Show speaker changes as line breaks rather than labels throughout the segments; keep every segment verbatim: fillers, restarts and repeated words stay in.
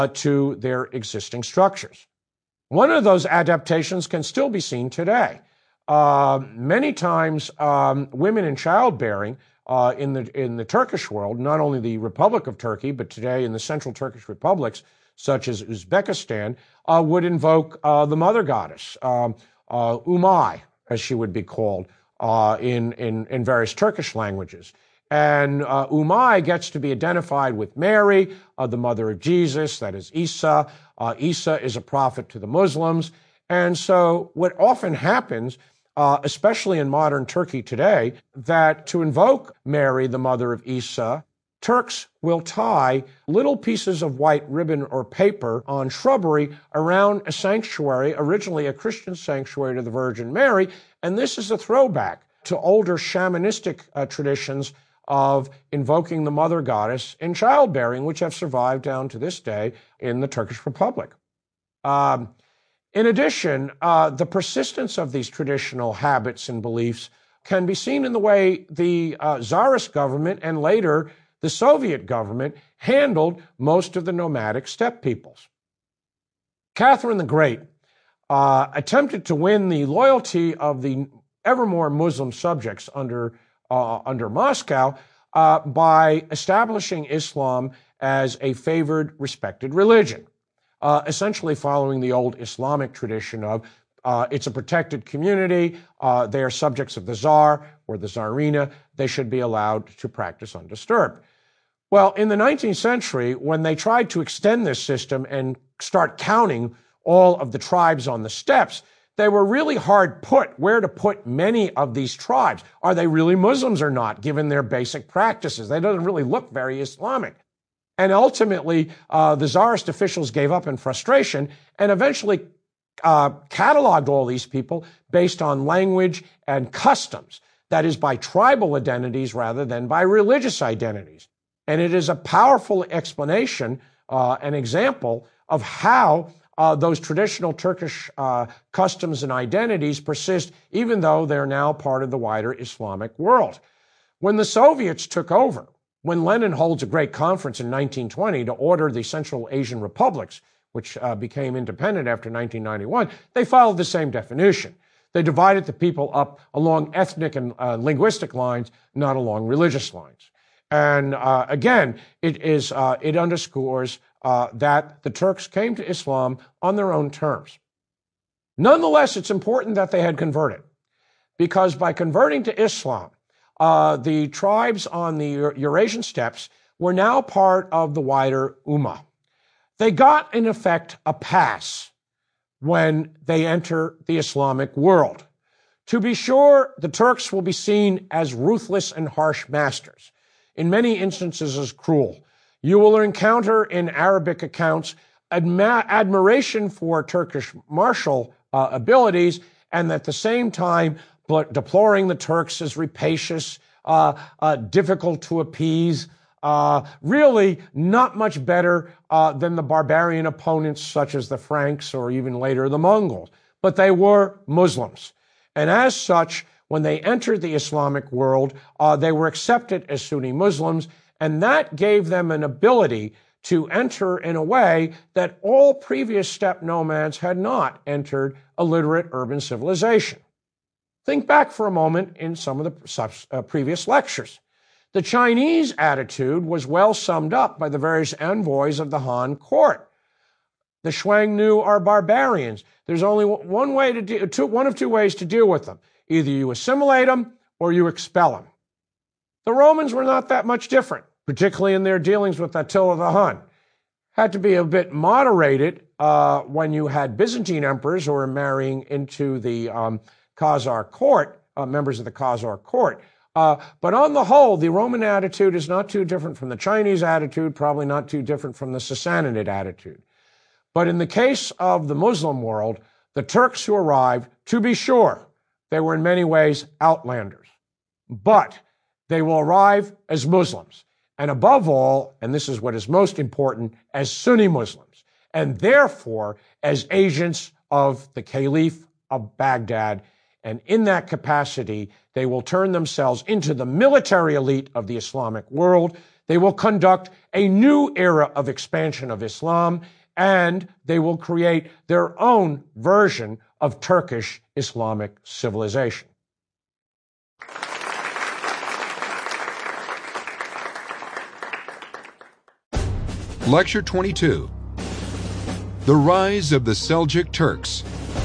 uh, to their existing structures. One of those adaptations can still be seen today. Uh, many times, um, women in childbearing uh, in the in the Turkish world, not only the Republic of Turkey, but today in the Central Turkish republics, such as Uzbekistan, uh, would invoke uh, the mother goddess, um, uh, Umay, as she would be called uh, in, in, in various Turkish languages. And uh, Umay gets to be identified with Mary, uh, the mother of Jesus, that is Isa. Uh, Isa is a prophet to the Muslims. And so what often happens, uh, especially in modern Turkey today, that to invoke Mary, the mother of Isa, Turks will tie little pieces of white ribbon or paper on shrubbery around a sanctuary, originally a Christian sanctuary to the Virgin Mary, and this is a throwback to older shamanistic uh, traditions of invoking the mother goddess in childbearing, which have survived down to this day in the Turkish Republic. Um, in addition, uh, the persistence of these traditional habits and beliefs can be seen in the way the uh, Tsarist government and later the Soviet government handled most of the nomadic steppe peoples. Catherine the Great uh, attempted to win the loyalty of the ever more Muslim subjects under, uh, under Moscow uh, by establishing Islam as a favored, respected religion, uh, essentially following the old Islamic tradition of Uh, it's a protected community. Uh, they are subjects of the Tsar or the Tsarina. They should be allowed to practice undisturbed. Well, in the nineteenth century, when they tried to extend this system and start counting all of the tribes on the steppes, they were really hard put where to put many of these tribes. Are they really Muslims or not, given their basic practices? They don't really look very Islamic. And ultimately, uh, the Tsarist officials gave up in frustration and eventually Uh, cataloged all these people based on language and customs, that is, by tribal identities rather than by religious identities. And it is a powerful explanation, uh, an example of how uh, those traditional Turkish uh, customs and identities persist, even though they're now part of the wider Islamic world. When the Soviets took over, when Lenin holds a great conference in nineteen twenty to order the Central Asian republics, which uh, became independent after nineteen ninety-one, they followed the same definition. They divided the people up along ethnic and uh, linguistic lines, not along religious lines. And uh, again, it is uh, it underscores uh, that the Turks came to Islam on their own terms. Nonetheless, it's important that they had converted, because by converting to Islam, uh, the tribes on the Eurasian steppes were now part of the wider Ummah. They got, in effect, a pass when they enter the Islamic world. To be sure, the Turks will be seen as ruthless and harsh masters, in many instances as cruel. You will encounter in Arabic accounts adma- admiration for Turkish martial uh, abilities, and at the same time deploring the Turks as rapacious, uh, uh, difficult to appease, Uh, really not much better uh, than the barbarian opponents such as the Franks or even later the Mongols. But they were Muslims. And as such, when they entered the Islamic world, uh, they were accepted as Sunni Muslims, and that gave them an ability to enter in a way that all previous steppe nomads had not entered a literate urban civilization. Think back for a moment in some of the uh, previous lectures. The Chinese attitude was well summed up by the various envoys of the Han court. The Xiongnu are barbarians. There's only one way to do, two, one of two ways to deal with them. Either you assimilate them or you expel them. The Romans were not that much different, particularly in their dealings with Attila the Hun. Had to be a bit moderated uh, when you had Byzantine emperors who were marrying into the um, Khazar court, uh, members of the Khazar court. Uh, but on the whole, the Roman attitude is not too different from the Chinese attitude, probably not too different from the Sassanid attitude. But in the case of the Muslim world, the Turks who arrived, to be sure, they were in many ways outlanders. But they will arrive as Muslims, and above all, and this is what is most important, as Sunni Muslims, and therefore as agents of the Caliph of Baghdad. And in that capacity, they will turn themselves into the military elite of the Islamic world. They will conduct a new era of expansion of Islam, and they will create their own version of Turkish Islamic civilization.
Lecture twenty-two, The Rise of the Seljuk Turks.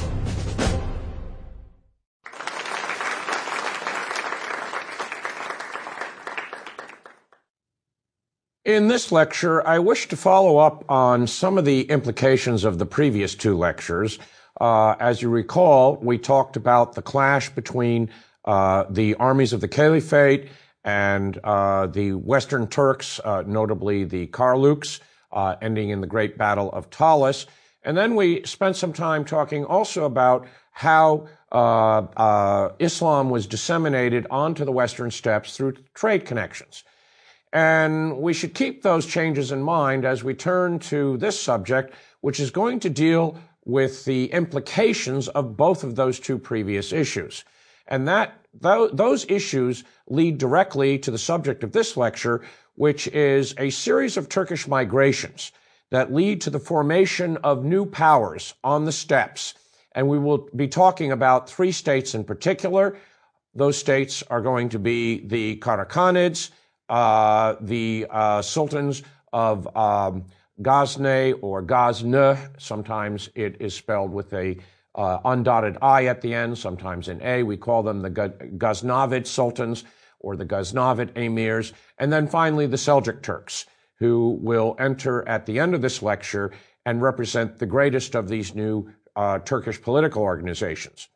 In this lecture, I wish to follow up on some of the implications of the previous two lectures. Uh, as you recall, we talked about the clash between uh, the armies of the Caliphate and uh, the Western Turks, uh, notably the Karluks, uh, ending in the Great Battle of Talas. And then we spent some time talking also about how uh, uh, Islam was disseminated onto the Western steppes through trade connections. And we should keep those changes in mind as we turn to this subject, which is going to deal with the implications of both of those two previous issues. And that th- those issues lead directly to the subject of this lecture, which is a series of Turkish migrations that lead to the formation of new powers on the steppes. And we will be talking about three states in particular. Those states are going to be the Karakhanids, uh, the uh, sultans of um, Ghazni or Ghazna. Sometimes it is spelled with a uh, undotted I at the end, sometimes in A. We call them the Ghaznavid sultans or the Ghaznavid emirs. And then finally, the Seljuk Turks, who will enter at the end of this lecture and represent the greatest of these new uh, Turkish political organizations.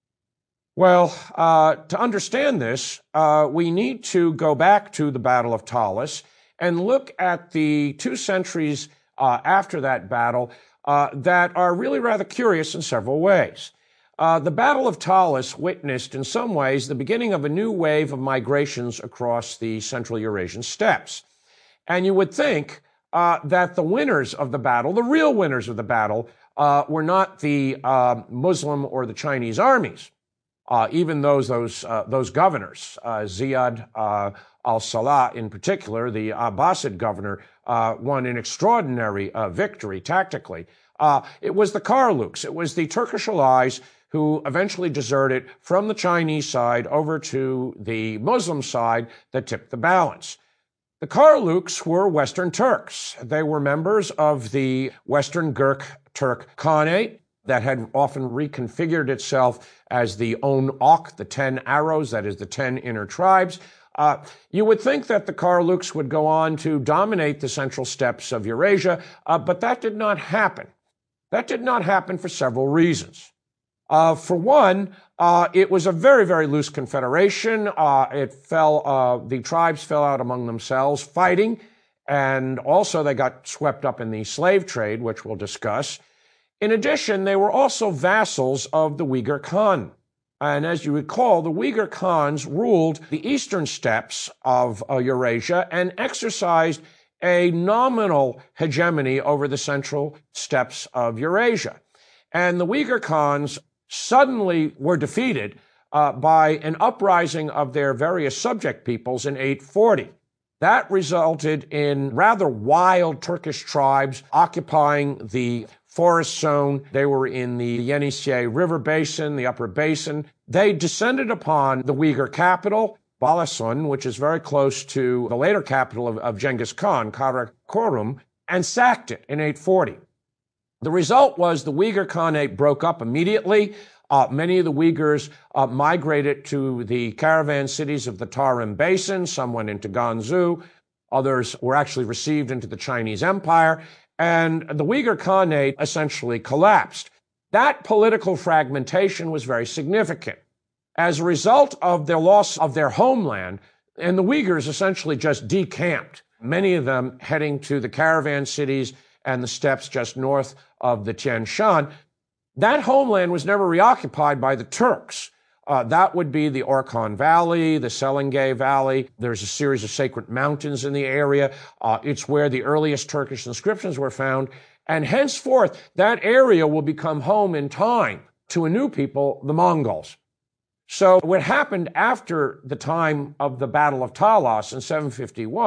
Well, uh, to understand this, uh, we need to go back to the Battle of Talas and look at the two centuries uh, after that battle uh, that are really rather curious in several ways. Uh, the Battle of Talas witnessed, in some ways, the beginning of a new wave of migrations across the Central Eurasian steppes. And you would think uh, that the winners of the battle, the real winners of the battle, uh, were not the uh, Muslim or the Chinese armies. Uh, even those those uh, those governors, uh, Ziyad uh, al-Salah in particular, the Abbasid governor, uh, won an extraordinary uh, victory tactically. Uh, it was the Karluks, it was the Turkish allies who eventually deserted from the Chinese side over to the Muslim side that tipped the balance. The Karluks were Western Turks. They were members of the Western Gurk Turk Khanate that had often reconfigured itself as the On Ok, the ten arrows, that is the ten inner tribes. Uh, you would think that the Karluks would go on to dominate the central steppes of Eurasia, uh, but that did not happen. That did not happen for several reasons. Uh, for one, uh, it was a very, very loose confederation. Uh, it fell, uh, the tribes fell out among themselves fighting, and also they got swept up in the slave trade, which we'll discuss. In addition, they were also vassals of the Uyghur Khan. And as you recall, the Uyghur Khans ruled the eastern steppes of uh, Eurasia and exercised a nominal hegemony over the central steppes of Eurasia. And the Uyghur Khans suddenly were defeated uh, by an uprising of their various subject peoples in eight forty. That resulted in rather wild Turkish tribes occupying the forest zone. They were in the Yenisei River Basin, the upper basin. They descended upon the Uyghur capital, Balasun, which is very close to the later capital of, of Genghis Khan, Karakorum, and sacked it in eight forty. The result was the Uyghur Khanate broke up immediately. Uh, many of the Uyghurs uh, migrated to the caravan cities of the Tarim Basin. Some went into Gansu. Others were actually received into the Chinese Empire. And the Uyghur Khanate essentially collapsed. That political fragmentation was very significant. As a result of their loss of their homeland, and the Uyghurs essentially just decamped, many of them heading to the caravan cities and the steppes just north of the Tian Shan. That homeland was never reoccupied by the Turks. Uh, that would be the Orkhon Valley, the Selengey Valley. There's a series of sacred mountains in the area. Uh, it's where the earliest Turkish inscriptions were found. And henceforth, that area will become home in time to a new people, the Mongols. So what happened after the time of the Battle of Talas in seven fifty-one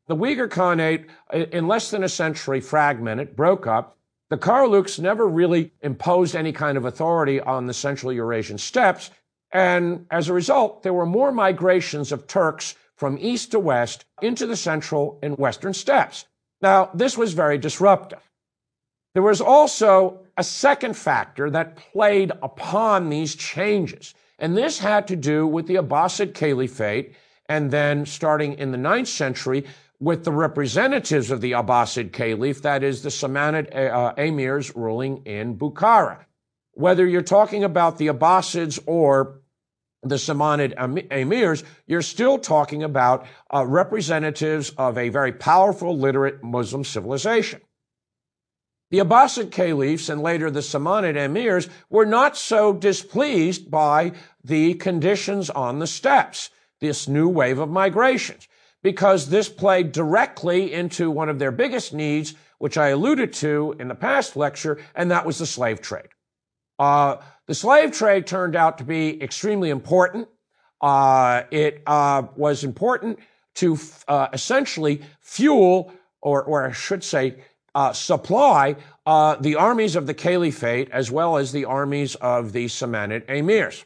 The Uyghur Khanate, in less than a century, fragmented, broke up. The Karluks never really imposed any kind of authority on the Central Eurasian steppes, and as a result, there were more migrations of Turks from east to west into the central and western steppes. Now, this was very disruptive. There was also a second factor that played upon these changes, and this had to do with the Abbasid Caliphate, and then starting in the ninth century, with the representatives of the Abbasid Caliph, that is, the Samanid uh, emirs ruling in Bukhara. Whether you're talking about the Abbasids or the Samanid emirs, you're still talking about uh, representatives of a very powerful, literate Muslim civilization. The Abbasid caliphs and later the Samanid emirs were not so displeased by the conditions on the steppes, this new wave of migrations, because this played directly into one of their biggest needs, which I alluded to in the past lecture, and that was the slave trade. Uh, the slave trade turned out to be extremely important. Uh, it uh, was important to uh, essentially fuel, or, or I should say, uh, supply uh, the armies of the caliphate as well as the armies of the Samanid emirs.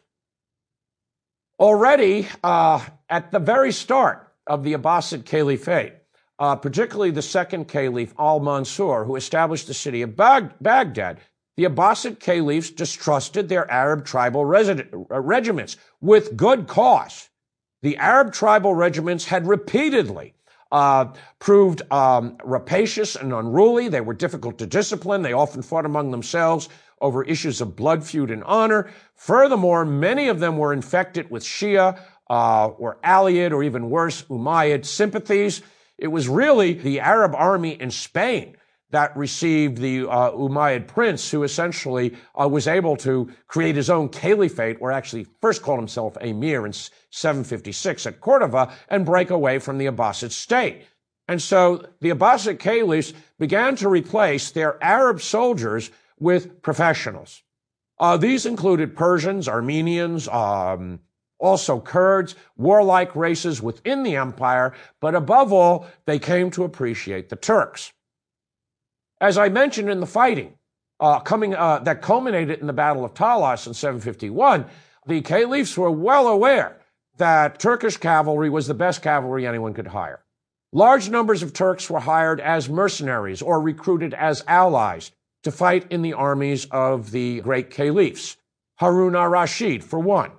Already uh, at the very start of the Abbasid Caliphate, uh, particularly the second Caliph al-Mansur, who established the city of Bag- Baghdad, the Abbasid caliphs distrusted their Arab tribal resident, uh, regiments with good cause. The Arab tribal regiments had repeatedly uh, proved um, rapacious and unruly. They were difficult to discipline. They often fought among themselves over issues of blood feud and honor. Furthermore, many of them were infected with Shia uh, or Aliyid or even worse, Umayyad sympathies. It was really the Arab army in Spain that received the uh, Umayyad prince, who essentially uh, was able to create his own caliphate, or actually first called himself emir in seven fifty-six at Cordova, and break away from the Abbasid state. And so the Abbasid caliphs began to replace their Arab soldiers with professionals. Uh, these included Persians, Armenians, um, also Kurds, warlike races within the empire, but above all, they came to appreciate the Turks. As I mentioned in the fighting uh, coming uh, that culminated in the Battle of Talas in seven fifty-one, the caliphs were well aware that Turkish cavalry was the best cavalry anyone could hire. Large numbers of Turks were hired as mercenaries or recruited as allies to fight in the armies of the great caliphs. Harun al-Rashid, for one,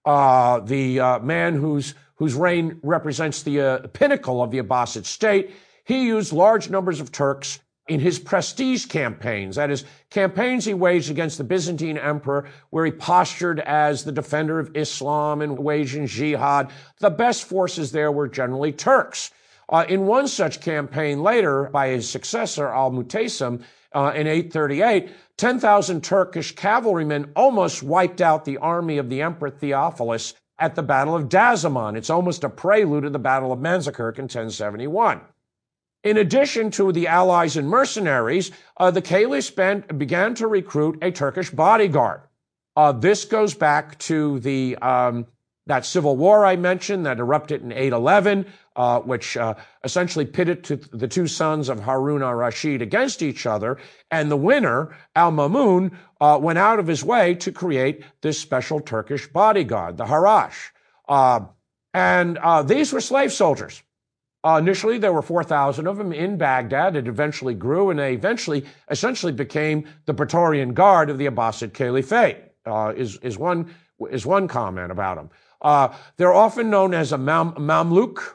uh, the uh, man whose, whose reign represents the uh, pinnacle of the Abbasid state, he used large numbers of Turks in his prestige campaigns, that is, campaigns he waged against the Byzantine emperor, where he postured as the defender of Islam and waged in jihad. The best forces there were generally Turks. Uh, in one such campaign later, by his successor, al-Mutasim, uh, in eight thirty-eight, ten thousand Turkish cavalrymen almost wiped out the army of the Emperor Theophilus at the Battle of Dazamon. It's almost a prelude to the Battle of Manzikert in ten seventy-one. In addition to the allies and mercenaries, uh, the caliphs began to recruit a Turkish bodyguard. Uh, this goes back to the um, that civil war I mentioned that erupted in eight eleven, uh, which uh, essentially pitted to the two sons of Harun al-Rashid against each other, and the winner, al-Mamun, uh, went out of his way to create this special Turkish bodyguard, the Harash. Uh, and uh, these were slave soldiers. Uh, initially, there were four thousand of them in Baghdad. It eventually grew, and they eventually, essentially became the Praetorian Guard of the Abbasid Caliphate, uh, is, is, one, is one comment about them. Uh, they're often known as a mam- Mamluk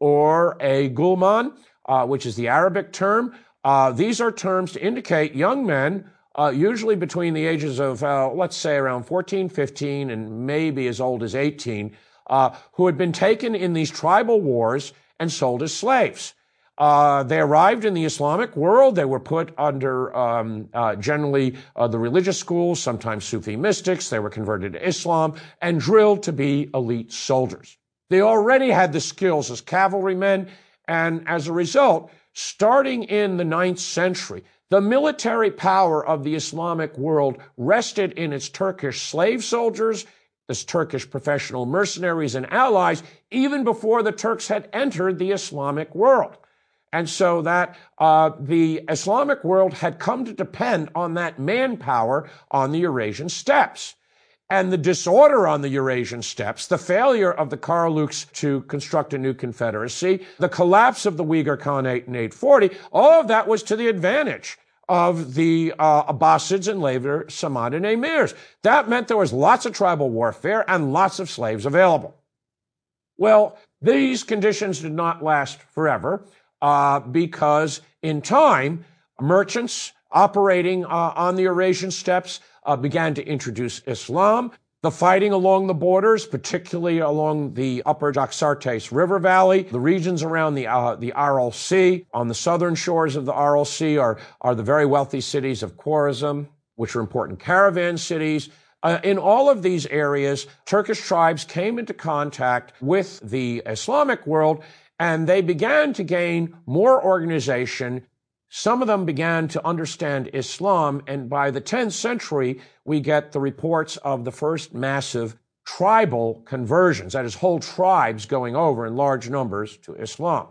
or a Gulman, uh, which is the Arabic term. Uh, these are terms to indicate young men, uh, usually between the ages of, uh, let's say, around fourteen, fifteen, and maybe as old as eighteen, uh, who had been taken in these tribal wars and sold as slaves. Uh, they arrived in the Islamic world. They were put under um, uh, generally uh, the religious schools, sometimes Sufi mystics. They were converted to Islam and drilled to be elite soldiers. They already had the skills as cavalrymen, and as a result, starting in the ninth century, the military power of the Islamic world rested in its Turkish slave soldiers, this Turkish professional mercenaries and allies, even before the Turks had entered the Islamic world. And so that uh, the Islamic world had come to depend on that manpower on the Eurasian steppes. And the disorder on the Eurasian steppes, the failure of the Karluks to construct a new confederacy, the collapse of the Uyghur Khanate in eight forty, all of that was to the advantage of the uh, Abbasids and later Samanid emirs. That meant there was lots of tribal warfare and lots of slaves available. Well, these conditions did not last forever uh, because in time, merchants operating uh, on the Eurasian steppes Uh, began to introduce Islam. The fighting along the borders, particularly along the upper Jaxartes River Valley, the regions around the uh, the Aral Sea, on the southern shores of the Aral Sea are, are the very wealthy cities of Khwarezm, which are important caravan cities. Uh, in all of these areas, Turkish tribes came into contact with the Islamic world, and they began to gain more organization. Some of them began to understand Islam, and by the tenth century, we get the reports of the first massive tribal conversions, that is, whole tribes going over in large numbers to Islam.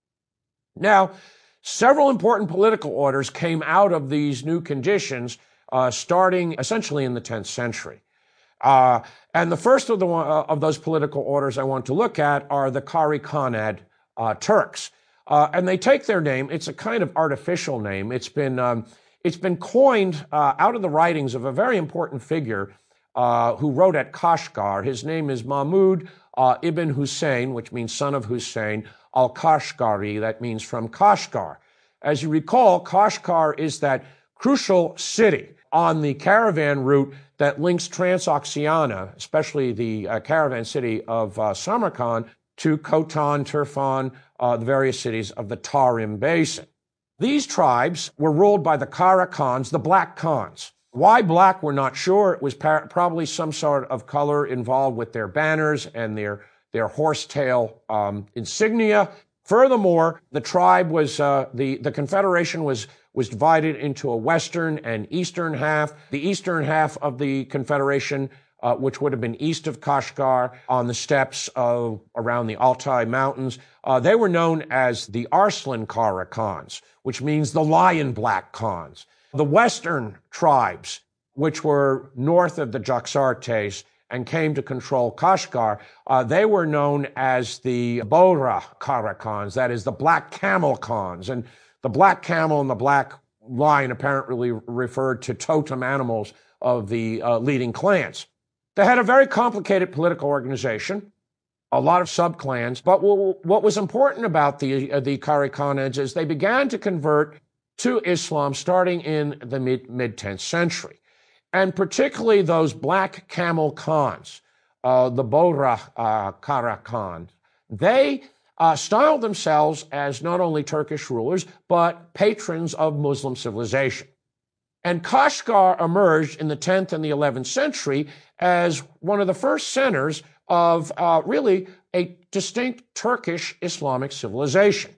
Now, several important political orders came out of these new conditions, uh, starting essentially in the tenth century. Uh, and the first of, the, uh, of those political orders I want to look at are the Kari Khanad uh, Turks. Uh, and they take their name. It's a kind of artificial name. It's been um, it's been coined uh, out of the writings of a very important figure uh, who wrote at Kashgar. His name is Mahmud uh, ibn Hussein, which means son of Hussein, al-Kashgari. That means from Kashgar. As you recall, Kashgar is that crucial city on the caravan route that links Transoxiana, especially the uh, caravan city of uh, Samarkand, to Khotan, Turfan, uh, the various cities of the Tarim Basin. These tribes were ruled by the Kara Khans, the Black Khans. Why black, we're not sure. It was par- probably some sort of color involved with their banners and their, their horsetail um, insignia. Furthermore, the tribe was, uh, the, the confederation was, was divided into a western and eastern half. The eastern half of the confederation Uh, which would have been east of Kashgar on the steppes of, around the Altai Mountains. Uh, they were known as the Arslan Kara Khans, which means the Lion Black Khans. The western tribes, which were north of the Jaxartes and came to control Kashgar, uh, they were known as the Bora Kara Khans, that is the Black Camel Khans. And the Black Camel and the Black Lion apparently referred to totem animals of the uh, leading clans. They had a very complicated political organization, a lot of subclans, but what was important about the, uh, the Kari Khanads is they began to convert to Islam starting in the mid, mid-tenth century, and particularly those Black Camel Khans, uh, the Bora uh, Kara Khans. They uh, styled themselves as not only Turkish rulers, but patrons of Muslim civilization. And Kashgar emerged in the tenth and the eleventh century as one of the first centers of uh, really a distinct Turkish Islamic civilization.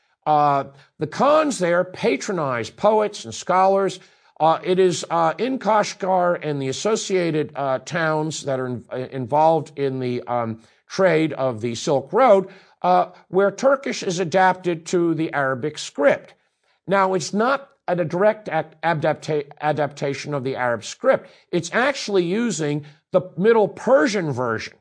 Uh, the Khans there patronized poets and scholars. Uh, it is uh, in Kashgar and the associated uh, towns that are in, uh, involved in the um, trade of the Silk Road, uh, where Turkish is adapted to the Arabic script. Now, it's not a direct adapta- adaptation of the Arab script. It's actually using the Middle Persian version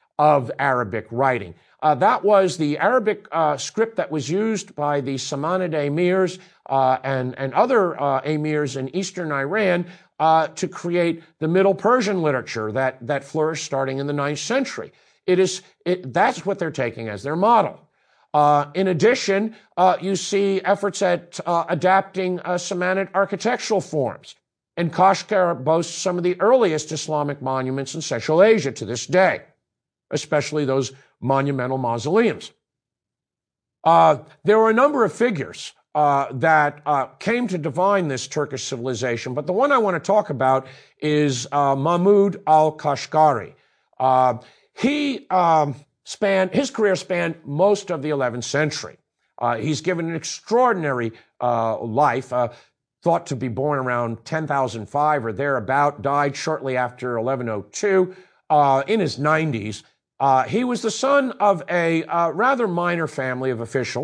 of Arabic writing. Uh, that was the Arabic uh, script that was used by the Samanid emirs uh, and, and other uh, emirs in eastern Iran uh, to create the Middle Persian literature that, that flourished starting in the ninth century. It is, it, that's what they're taking as their model. Uh, in addition, uh, you see efforts at uh, adapting uh, Samanid architectural forms. And Kashgar boasts some of the earliest Islamic monuments in Central Asia to this day, especially those monumental mausoleums. Uh, there were a number of figures uh, that uh, came to define this Turkish civilization, but the one I want to talk about is uh, Mahmud al-Kashgari. Uh, he... Um, Spanned, his career spanned most of the eleventh century. Uh, he's given an extraordinary uh, life, uh, thought to be born around ten thousand five or thereabout, died shortly after eleven oh two, uh, in his nineties. Uh, he was the son of a uh, rather minor family of officials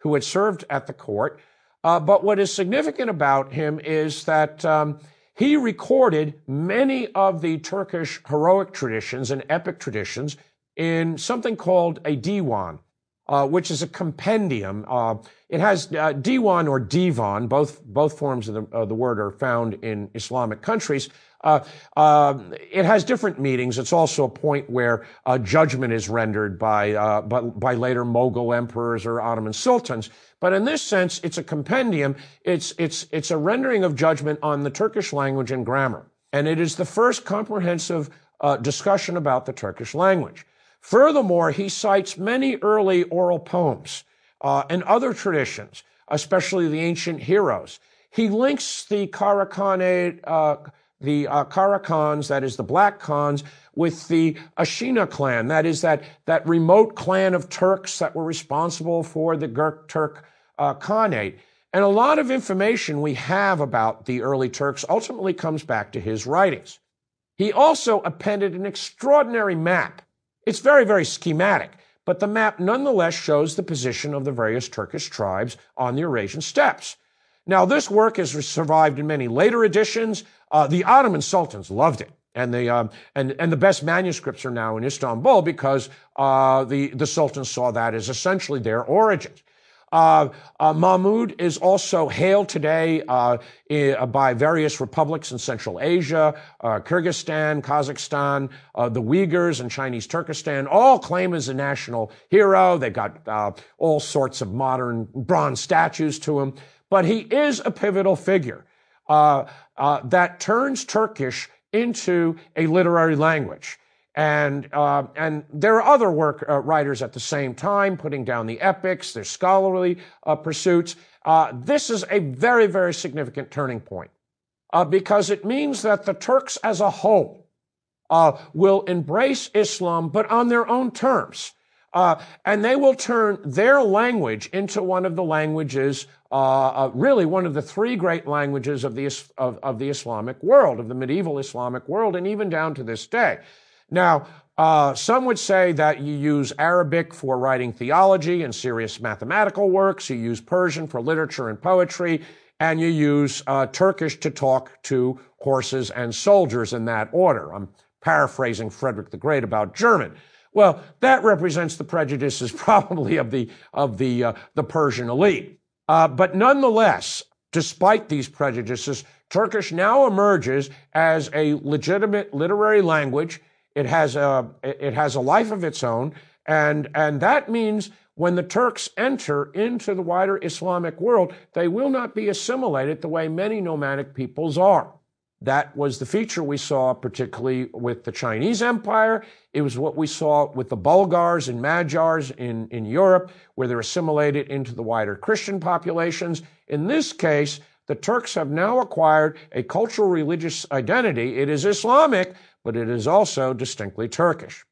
who had served at the court. Uh, but what is significant about him is that um, he recorded many of the Turkish heroic traditions and epic traditions in something called a diwan, uh, which is a compendium. Uh, it has uh, diwan or divan, both both forms of the, of the word are found in Islamic countries. Uh, uh, it has different meanings. It's also a point where uh, judgment is rendered by, uh, by by later Mughal emperors or Ottoman sultans. But in this sense, it's a compendium. It's it's it's a rendering of judgment on the Turkish language and grammar, and it is the first comprehensive uh, discussion about the Turkish language. Furthermore, he cites many early oral poems uh, and other traditions, especially the ancient heroes. He links the Kara Khanate, uh, the uh, Kara Khans, that is the Black Khans, with the Ashina clan, that is that, that remote clan of Turks that were responsible for the Gurk-Turk uh, Khanate. And a lot of information we have about the early Turks ultimately comes back to his writings. He also appended an extraordinary map. It's very, very schematic, but the map nonetheless shows the position of the various Turkish tribes on the Eurasian steppes. Now, this work has survived in many later editions. Uh, the Ottoman sultans loved it, and the um, and and the best manuscripts are now in Istanbul because uh, the the sultans saw that as essentially their origins. Uh, uh, Mahmud is also hailed today uh, I- by various republics in Central Asia, uh, Kyrgyzstan, Kazakhstan, uh, the Uyghurs and Chinese Turkestan, all claim as a national hero. They've got uh, all sorts of modern bronze statues to him. But he is a pivotal figure uh, uh, that turns Turkish into a literary language. And uh, and there are other work uh, writers at the same time putting down the epics, their scholarly uh, pursuits. Uh, this is a very, very significant turning point uh, because it means that the Turks as a whole uh, will embrace Islam, but on their own terms. Uh, and they will turn their language into one of the languages, uh, uh, really one of the three great languages of the, of, of the Islamic world, of the medieval Islamic world, and even down to this day. Now, uh, some would say that you use Arabic for writing theology and serious mathematical works, you use Persian for literature and poetry, and you use uh, Turkish to talk to horses and soldiers in that order. I'm paraphrasing Frederick the Great about German. Well, that represents the prejudices probably of the of the uh, the Persian elite. Uh, but nonetheless, despite these prejudices, Turkish now emerges as a legitimate literary language. It has a it has a life of its own, and and that means when the Turks enter into the wider Islamic world, they will not be assimilated the way many nomadic peoples are. That was the feature we saw particularly with the Chinese Empire. It was what we saw with the Bulgars and Magyars in, in Europe, where they're assimilated into the wider Christian populations. In this case, the Turks have now acquired a cultural religious identity. It is Islamic, but it is also distinctly Turkish.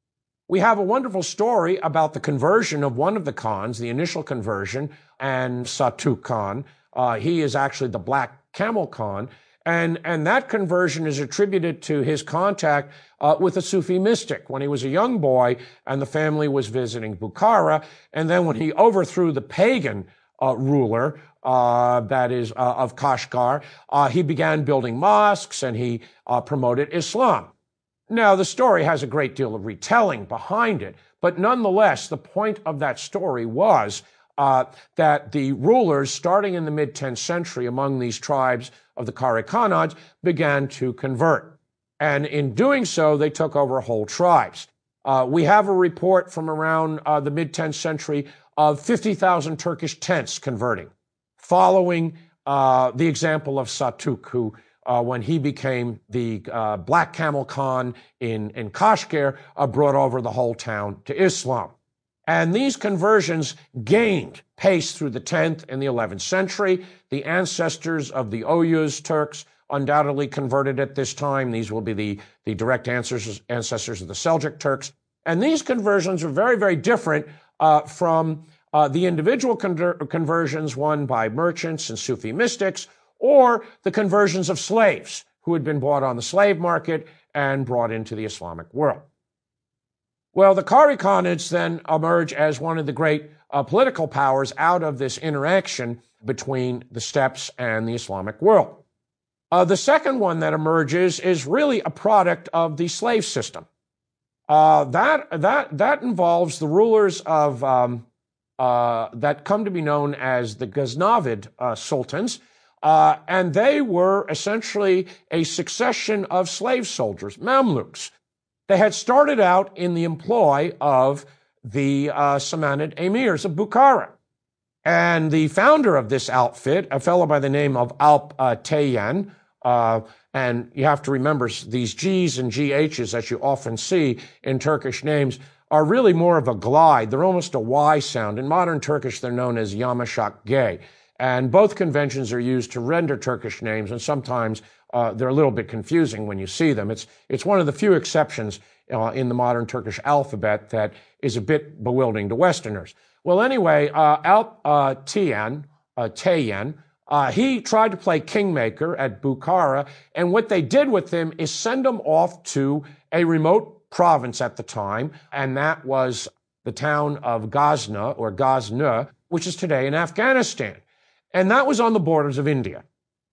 We have a wonderful story about the conversion of one of the Khans, the initial conversion, and Satuk Khan. Uh, he is actually the Black Camel Khan. And, and that conversion is attributed to his contact uh, with a Sufi mystic when he was a young boy and the family was visiting Bukhara. And then when he overthrew the pagan uh, ruler, uh, that is, uh, of Kashgar, uh, he began building mosques and he uh, promoted Islam. Now, the story has a great deal of retelling behind it, but nonetheless, the point of that story was uh, that the rulers, starting in the mid-tenth century among these tribes of the Kare Khanates, began to convert. And in doing so, they took over whole tribes. Uh, we have a report from around uh, the mid-tenth century of fifty thousand Turkish tents converting, following uh, the example of Satuk, who, uh, when he became the uh, Black Camel Khan in, in Kashgar, uh, brought over the whole town to Islam. And these conversions gained pace through the tenth and the eleventh century. The ancestors of the Oghuz Turks undoubtedly converted at this time. These will be the, the direct ancestors, ancestors of the Seljuk Turks. And these conversions are very, very different uh, from uh, the individual con- conversions won by merchants and Sufi mystics, or the conversions of slaves who had been bought on the slave market and brought into the Islamic world. Well, the Kare Khanates then emerge as one of the great uh, political powers out of this interaction between the steppes and the Islamic world. Uh, the second one that emerges is really a product of the slave system. Uh, that that that involves the rulers of um, uh, that come to be known as the Ghaznavid uh, sultans, uh, and they were essentially a succession of slave soldiers, Mamluks. They had started out in the employ of the uh, Samanid emirs of Bukhara. And the founder of this outfit, a fellow by the name of Alp uh, Tayyan, uh, and you have to remember these G's and G H's that you often see in Turkish names are really more of a glide. They're almost a Y sound. In modern Turkish, they're known as Yamashak Gay. And both conventions are used to render Turkish names, and sometimes uh, they're a little bit confusing when you see them. It's, it's one of the few exceptions uh, in the modern Turkish alphabet that is a bit bewildering to Westerners. Well, anyway, uh, Alp uh, Tayyan, uh, Tayyan, uh, he tried to play kingmaker at Bukhara, and what they did with him is send him off to a remote province at the time, and that was the town of Ghazna, or Ghazna, which is today in Afghanistan. And that was on the borders of India.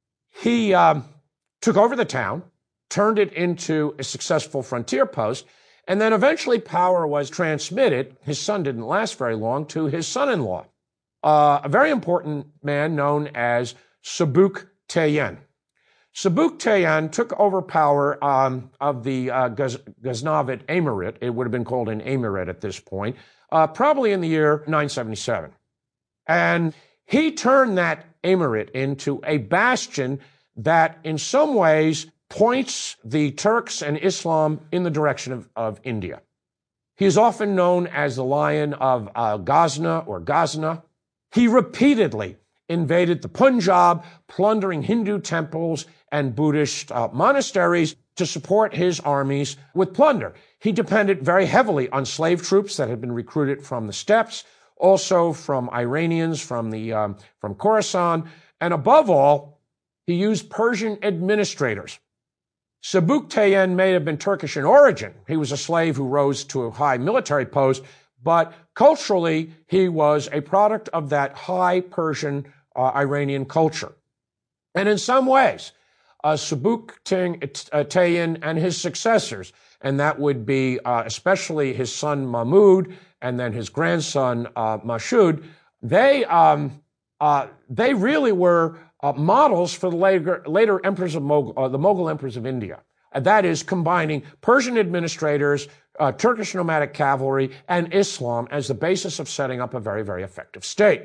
He um, took over the town, turned it into a successful frontier post, and then eventually power was transmitted. His son didn't last very long, to his son-in-law, uh, a very important man known as Sabuk Tayyan. Sabuk Tayyan took over power um, of the uh, Ghaz- Ghaznavid Emirate. It would have been called an emirate at this point, uh, probably in the year nine seventy-seven. And he turned that emirate into a bastion that in some ways points the Turks and Islam in the direction of, of India. He is often known as the Lion of uh, Ghazna or Ghazna. He repeatedly invaded the Punjab, plundering Hindu temples and Buddhist uh, monasteries to support his armies with plunder. He depended very heavily on slave troops that had been recruited from the steppes, also from Iranians from the um, from Khorasan, and above all, he used Persian administrators. Sabuk Tayyan may have been Turkish in origin. He was a slave who rose to a high military post, but culturally, he was a product of that high Persian uh, Iranian culture. And in some ways, uh, Sabuk Tayyan and his successors, and that would be uh, especially his son Mahmud and then his grandson uh, Mashud, they um, uh, they really were uh, models for the later, later emperors of Mughal, uh, the Mughal emperors of India. And that is combining Persian administrators, uh, Turkish nomadic cavalry, and Islam as the basis of setting up a very, very effective state.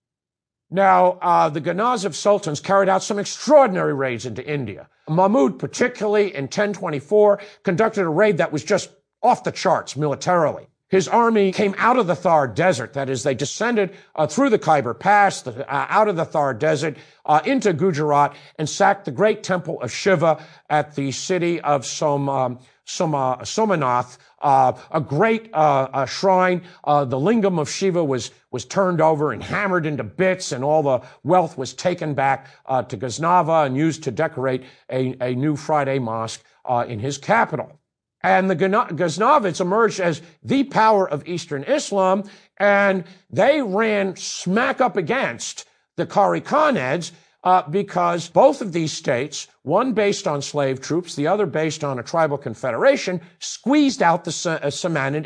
Now, uh, the Ghaznavid sultans carried out some extraordinary raids into India. Mahmud, particularly in ten twenty-four, conducted a raid that was just off the charts militarily. His army came out of the Thar Desert. That is, they descended uh, through the Khyber Pass, the, uh, out of the Thar Desert, uh, into Gujarat, and sacked the great temple of Shiva at the city of Som, um, Soma, Somanath, uh, a great uh, a shrine. Uh, the lingam of Shiva was was turned over and hammered into bits, and all the wealth was taken back uh, to Ghaznavi and used to decorate a, a new Friday mosque uh, in his capital. And the Ghaznavids emerged as the power of Eastern Islam, and they ran smack up against the Qari Khanids uh, because both of these states, one based on slave troops, the other based on a tribal confederation, squeezed out the Samanid